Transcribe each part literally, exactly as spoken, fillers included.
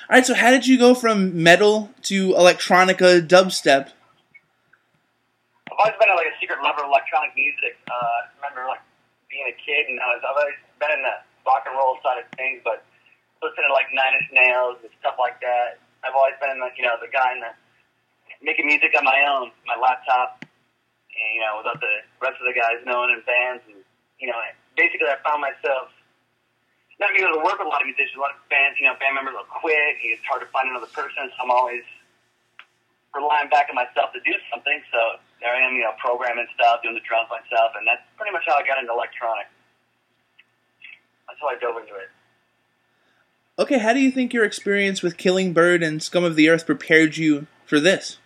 All right, so how did you go from metal to electronica dubstep? I've always been like a secret lover of electronic music. Uh, I remember like being a kid, and I was, I've always been in the rock and roll side of things, but listening to like Nine Inch Nails and stuff like that. I've always been the, you know, the guy in the making music on my own, my laptop, and, you know, without the rest of the guys knowing in bands. And, you know, basically I found myself not being able to work with a lot of musicians. A lot of bands, you know, band members will quit. It's hard to find another person, so I'm always relying back on myself to do something. So there I am, you know, programming stuff, doing the drums myself, and that's pretty much how I got into electronic. That's how I dove into it. Okay, how do you think your experience with Killing Bird and Scum of the Earth prepared you for this?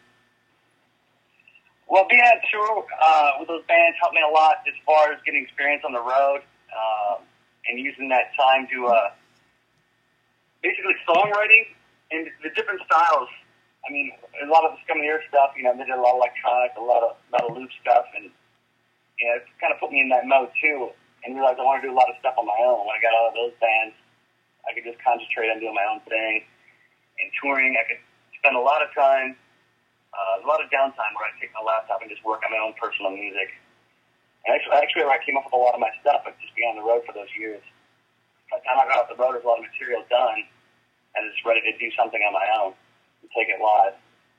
Well, being on tour uh, with those bands helped me a lot as far as getting experience on the road um, and using that time to uh, basically songwriting and the different styles. I mean, a lot of the Scum of the Earth stuff, you know, they did a lot of electronic, a lot of, a lot of loop stuff, and you know, it kind of put me in that mode too, and realized I want to do a lot of stuff on my own. When I got out of those bands, I could just concentrate on doing my own thing. And touring, I could spend a lot of time, uh, a lot of downtime where I take my laptop and just work on my own personal music. And actually, actually, where I came up with a lot of my stuff, I'd just be on the road for those years. By the time I got off the road, there's a lot of material done, and I was just ready to do something on my own and take it live.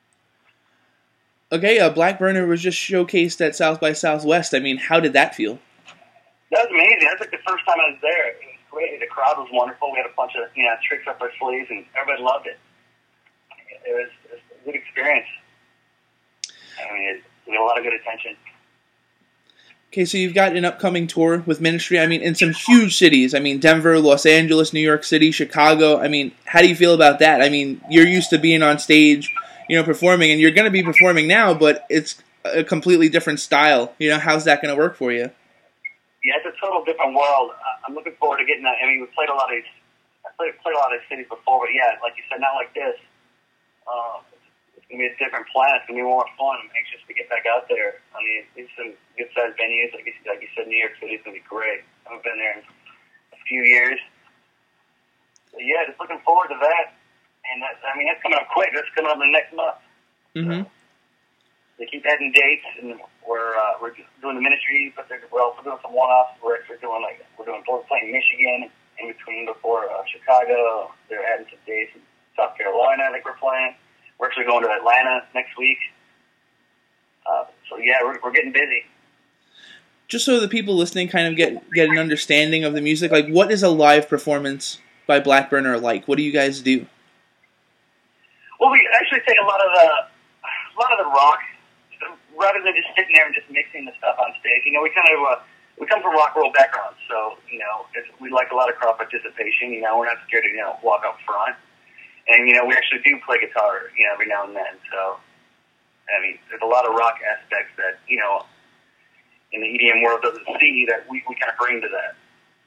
Okay, uh, Black Burner was just showcased at South by Southwest. I mean, how did that feel? That was amazing. That's like the first time I was there. It was great. The crowd was wonderful. We had a bunch of, you know, tricks up our sleeves, and everybody loved it. It was, it was a good experience. I mean, it, we had a lot of good attention. Okay, so you've got an upcoming tour with Ministry, I mean, in some huge cities. I mean, Denver, Los Angeles, New York City, Chicago. I mean, how do you feel about that? I mean, you're used to being on stage, you know, performing, and you're going to be performing now, but it's a completely different style. You know, how's that going to work for you? Yeah, it's a total different world. I'm looking forward to getting that. I mean, we played a lot of these, I played, played a lot of these cities before, but yeah, like you said, not like this. Um, It's going to be a different plan. It's going to be more fun. I'm anxious to get back out there. I mean, it's some good-sized venues. Like you, like you said, New York City is going to be great. I haven't been there in a few years. So, yeah, just looking forward to that. And, that, I mean, that's coming up quick. That's coming up in the next month. Mm-hmm. So, they keep adding dates, and we're uh, we're doing the Ministry, but we're also doing some one-offs. We're actually doing, like, we're doing, we're playing Michigan in between before uh, Chicago. They're adding some dates in South Carolina, I think we're playing. We're actually going to Atlanta next week. Uh, so, yeah, we're, we're getting busy. Just so the people listening kind of get, get an understanding of the music, like, what is a live performance by Black Burner like? What do you guys do? Well, we actually take a lot of the, a lot of the rock, rather than just sitting there and just mixing the stuff on stage. You know, we kind of, uh, we come from rock and roll backgrounds, so, you know, it's, we like a lot of crowd participation. You know, we're not scared to, you know, walk up front. And, you know, we actually do play guitar, you know, every now and then. So, I mean, there's a lot of rock aspects that, you know, in the E D M world doesn't see that we, we kind of bring to that.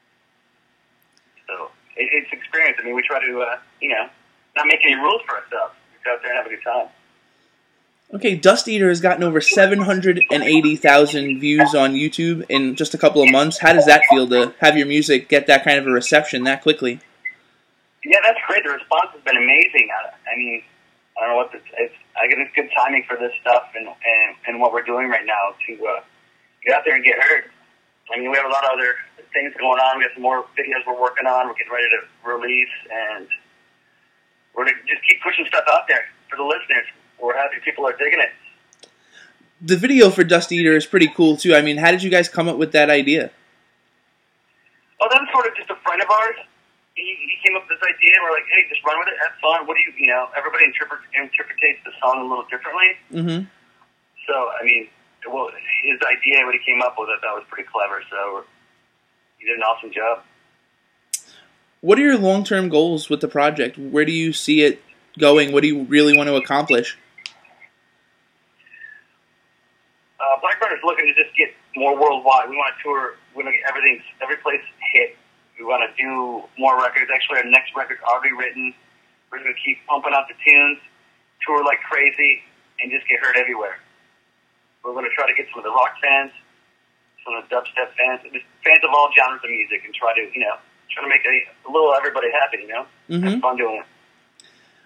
So, it, it's experience. I mean, we try to, uh, you know, not make any rules for ourselves. We go out there and have a good time. Okay, Dust Eater has gotten over seven hundred eighty thousand views on YouTube in just a couple of months. How does that feel to have your music get that kind of a reception that quickly? Yeah, that's great. The response has been amazing. I, I mean, I don't know what this, it's. I guess it's good timing for this stuff and and, and what we're doing right now to uh, get out there and get heard. I mean, we have a lot of other things going on. We got some more videos we're working on. We're getting ready to release, and we're going to just keep pushing stuff out there for the listeners. We're happy people are digging it. The video for Dust Eater is pretty cool, too. I mean, how did you guys come up with that idea? Oh, that was sort of just a friend of ours. He, he came up with this idea, and we're like, hey, just run with it, have fun. What do you, you know, everybody interpret, interpretates the song a little differently. Mm-hmm. So, I mean, well, his idea, what he came up with, I thought was pretty clever, so he did an awesome job. What are your long-term goals with the project? Where do you see it going? What do you really want to accomplish? Uh, Black Burner's looking to just get more worldwide. We want to tour, we want to get everything, every place hit. We want to do more records. Actually, our next record's already written. We're going to keep pumping out the tunes, tour like crazy, and just get heard everywhere. We're going to try to get some of the rock fans, some of the dubstep fans, just fans of all genres of music, and try to, you know, try to make a, a little everybody happy, you know? Mm-hmm. Have fun doing it.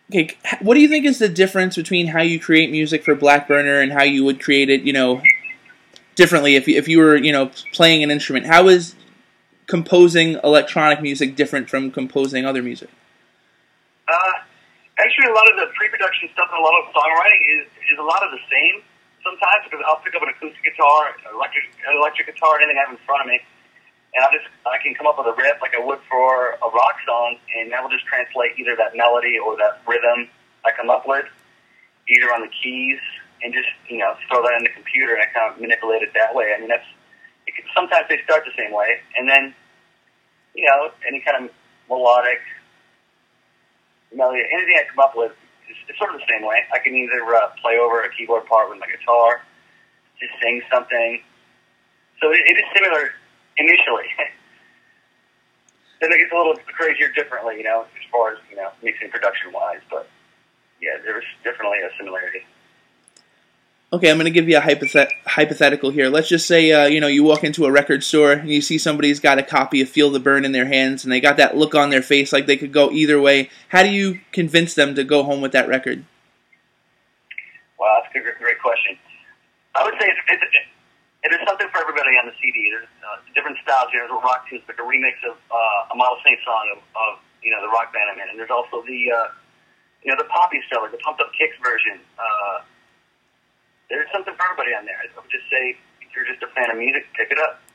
Okay, what do you think is the difference between how you create music for Black Burner and how you would create it, you know, differently if you, if you were, you know, playing an instrument? How is composing electronic music different from composing other music? Uh, actually, a lot of the pre-production stuff and a lot of songwriting is, is a lot of the same sometimes, because I'll pick up an acoustic guitar, electric electric guitar, anything I have in front of me, and I just I can come up with a riff like I would for a rock song, and that will just translate either that melody or that rhythm I come up with, either on the keys, and just, you know, throw that in the computer and I kind of manipulate it that way. I mean, that's it can, sometimes they start the same way, and then, you know, any kind of melodic melody, anything I come up with, it's, it's sort of the same way. I can either uh, play over a keyboard part with my guitar, just sing something. So it, it is similar initially. Then it gets a little crazier differently, you know, as far as, you know, mixing production-wise. But, yeah, there's definitely a similarity. Okay, I'm going to give you a hypothet- hypothetical here. Let's just say, uh, you know, you walk into a record store and you see somebody's got a copy of Feel the Burn in their hands and they got that look on their face like they could go either way. How do you convince them to go home with that record? Wow, that's a great, great question. I would say it's, it's, it is something for everybody on the C D. There's uh, different styles. There's a rock tune, like a remix of uh, a Model Saint song of, of, you know, the rock band I'm in. And there's also the, uh, you know, the poppy stuff, like the Pumped Up Kicks version. Uh, There's something for everybody on there. I would just say, if you're just a fan of music, pick it up.